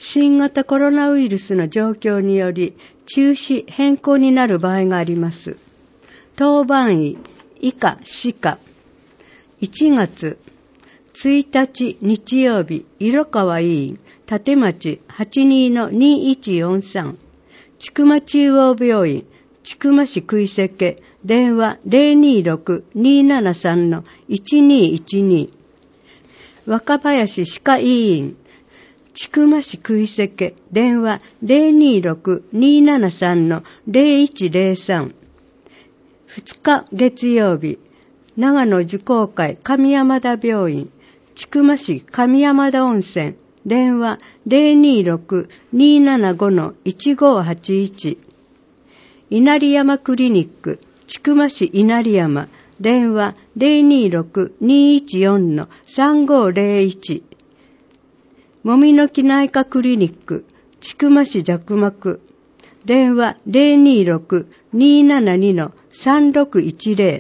新型コロナウイルスの状況により中止変更になる場合があります。当番医以下歯科1月1日日曜日、色川医院立町 82-2143 千曲中央病院千曲市食いせけ電話 026-273-1212 若林歯科医院千曲市食いせけ電話 026-273-0103 2日月曜日長野樹工会上山田病院千曲市上山田温泉電話 026-275-1581 稲荷山クリニック千曲市稲荷山電話 026-214-3501 もみの木内科クリニック千曲市弱膜電話 026-272-3610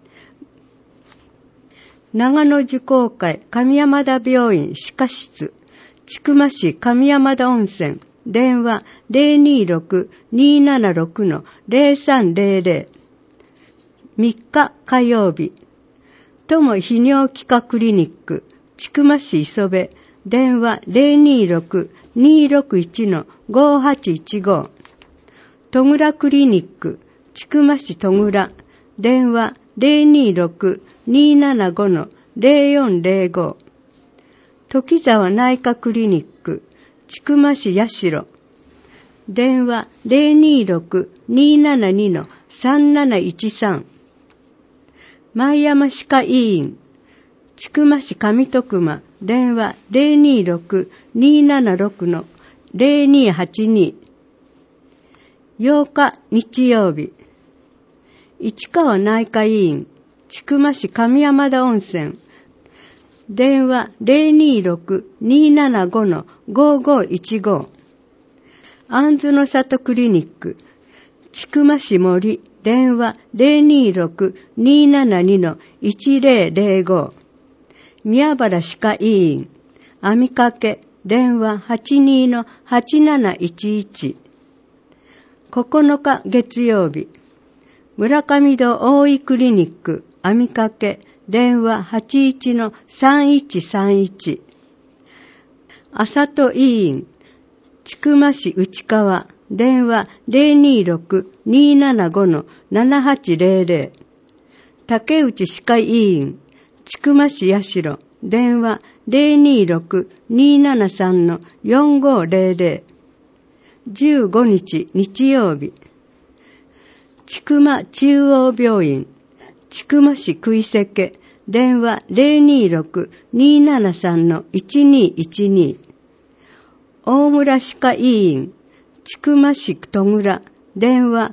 長野樹工会上山田病院歯科室千曲市上山田温泉電話 026-276-0300 3日火曜日友泌尿器科クリニック千曲市磯部電話 026-261-5815 戸倉クリニック千曲市戸倉電話 026-275-0405 時沢内科クリニック千曲市八代電話 026-272-3713 前山歯科医院千曲市上徳間電話 026-276-0282 8日日曜日市川内科医院千曲市上山田温泉電話 026-275-5515 安住の里クリニック千曲市森電話 026-272-1005 宮原歯科医院網掛電話 82-8711 9日月曜日村上戸大井クリニック網掛電話 81-3131 浅戸医院千曲市内川電話 026-275-7800 竹内歯科医院千曲市八代電話 026-273-4500 15日日曜日千曲中央病院千曲市食いせけ電話 026-273-1212 大村歯科医院千曲市戸倉電話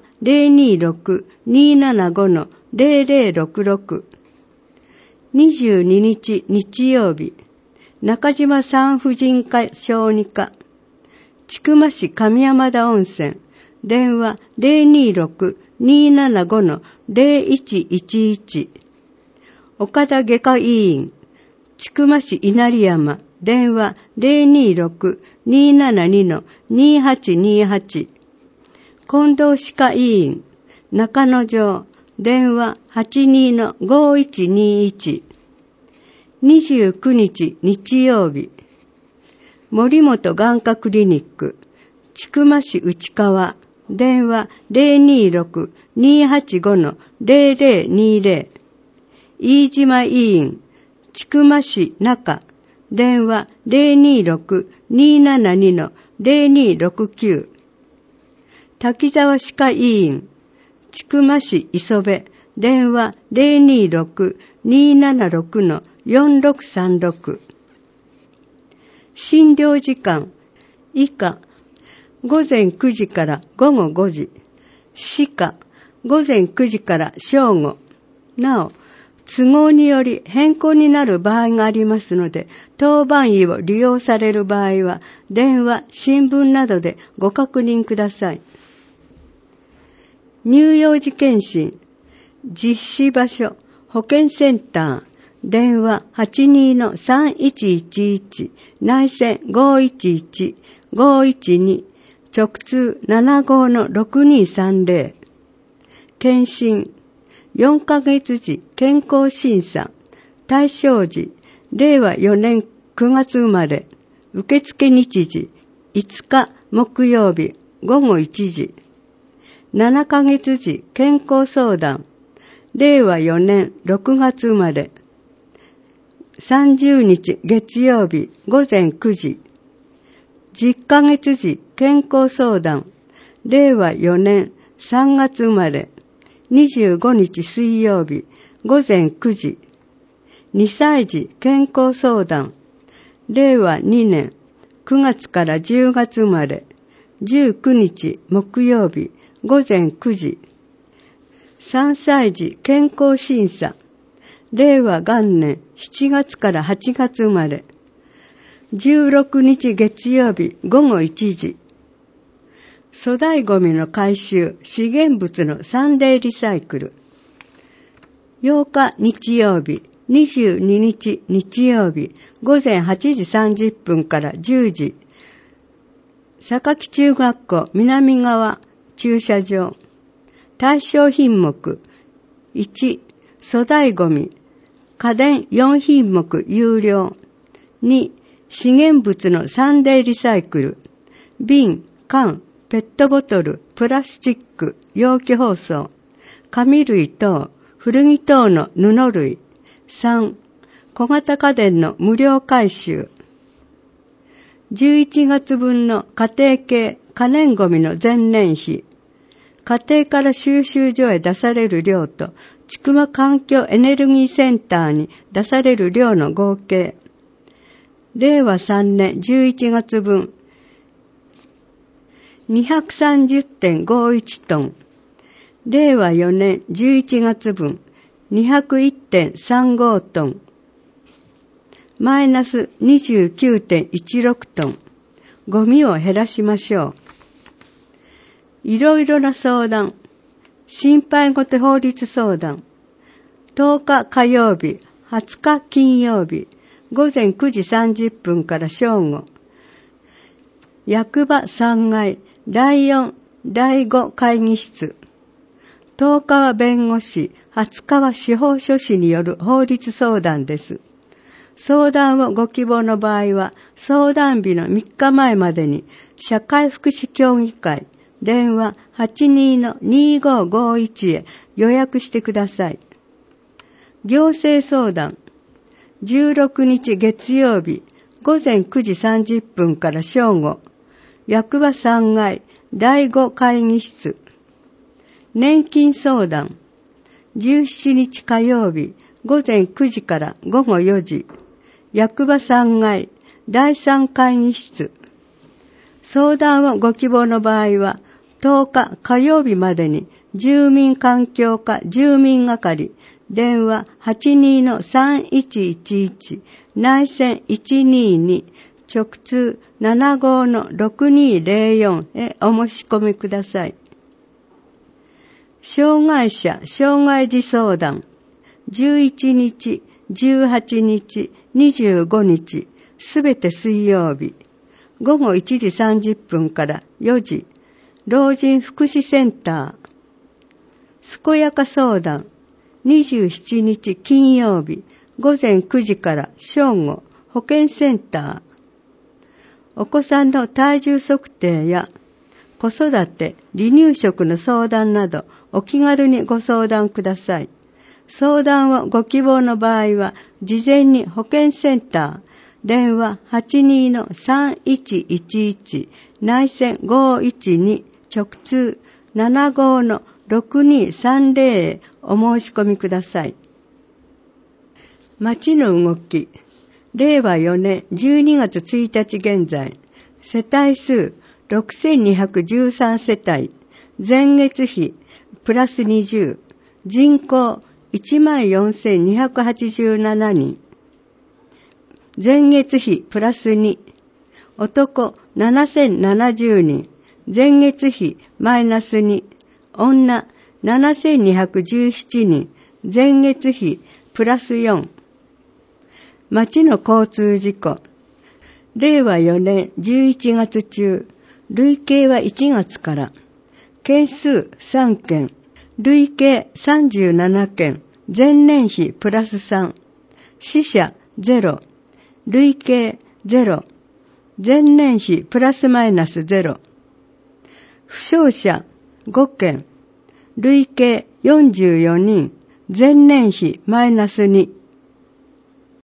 026-275-0066 22日日曜日中島産婦人科小児科千曲市上山田温泉電話 026-275-0111 岡田外科医院千曲市稲荷山電話 026-272-2828 近藤歯科医院中野城電話 82-5121 29日日曜日森本眼科クリニック千曲市内川電話 026-285-0020 飯島医院千曲市中電話 026-272-0269 滝沢歯科医院千曲市磯部電話 026-276-4636 診療時間以下午前9時から午後5時歯科午前9時から正午なお都合により変更になる場合がありますので、当番医を利用される場合は、電話、新聞などでご確認ください。乳幼児検診、実施場所、保健センター、 電話 82-3111 内線 511-512 直通 75-6230 検診4ヶ月時健康審査対象時令和4年9月生まれ受付日時5日木曜日午後1時7ヶ月時健康相談令和4年6月生まれ30日月曜日午前9時10ヶ月時健康相談令和4年3月生まれ25日水曜日午前9時2歳児健康相談令和2年9月から10月生まれ19日木曜日午前9時3歳児健康審査令和元年7月から8月生まれ16日月曜日午後1時粗大ゴミの回収資源物のサンデーリサイクル8日日曜日22日日曜日午前8時30分から10時榊中学校南側駐車場対象品目1粗大ゴミ家電4品目有料2資源物のサンデーリサイクル瓶缶ペットボトル、プラスチック、容器包装、紙類等、古着等の布類。3、小型家電の無料回収。11月分の家庭系可燃ゴミの前年比。家庭から収集所へ出される量と、千曲環境エネルギーセンターに出される量の合計。令和3年11月分。230.51 トン。令和4年11月分 201.35 トン。マイナス 29.16 トン。ゴミを減らしましょう。いろいろな相談。心配ごと法律相談。10日火曜日、20日金曜日、午前9時30分から正午。役場3階第4、第5会議室。10日は弁護士、20日は司法書士による法律相談です。相談をご希望の場合は、相談日の3日前までに、社会福祉協議会、電話 82-2551 へ予約してください。行政相談。16日月曜日、午前9時30分から正午。役場3階第5会議室。年金相談。17日火曜日午前9時から午後4時。役場3階第3会議室。相談をご希望の場合は10日火曜日までに住民環境課住民係電話 82-3111 内線122直通 75-6204 へお申し込みください。障害者障害児相談11日、18日、25日すべて水曜日午後1時30分から4時老人福祉センター健やか相談27日金曜日午前9時から正午保健センターお子さんの体重測定や子育て、離乳食の相談などお気軽にご相談ください。相談をご希望の場合は事前に保健センター電話 82-3111 内線512直通 75-6230 へお申し込みください。町の動き。令和4年12月1日現在、世帯数6213世帯、前月比プラス20、人口14,287人、前月比プラス2、男7070人、前月比マイナス2、女7217人、前月比プラス4、 町の交通事故。令和4年11月中、累計は1月から、件数3件、累計37件、前年比プラス3、死者0、累計0、前年比プラスマイナス0、負傷者5件、累計44人、前年比マイナス2、